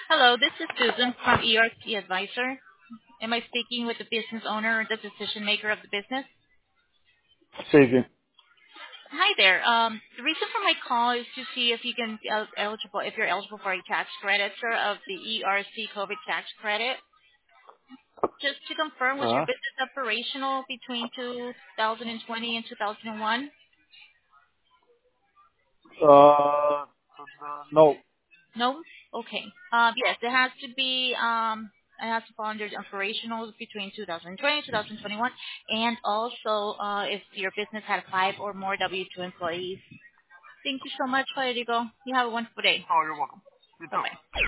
Hello, this is Susan from ERC Advisor. Am I speaking with the business owner or the decision maker of the business? Speaking. Hi there. The reason for my call is to see if you can eligible if you're eligible for a tax credit, sir, of the ERC COVID tax credit. Just to confirm, was your Uh-huh. business operational between 2020 and 2001? Uh, no. No? Okay. Yes, it has to fall under the operational between 2020 and 2021, and also if your business had 5 or more W-2 employees. Thank you so much, Federico. You have a wonderful day. Oh, you're welcome. You too. Bye-bye.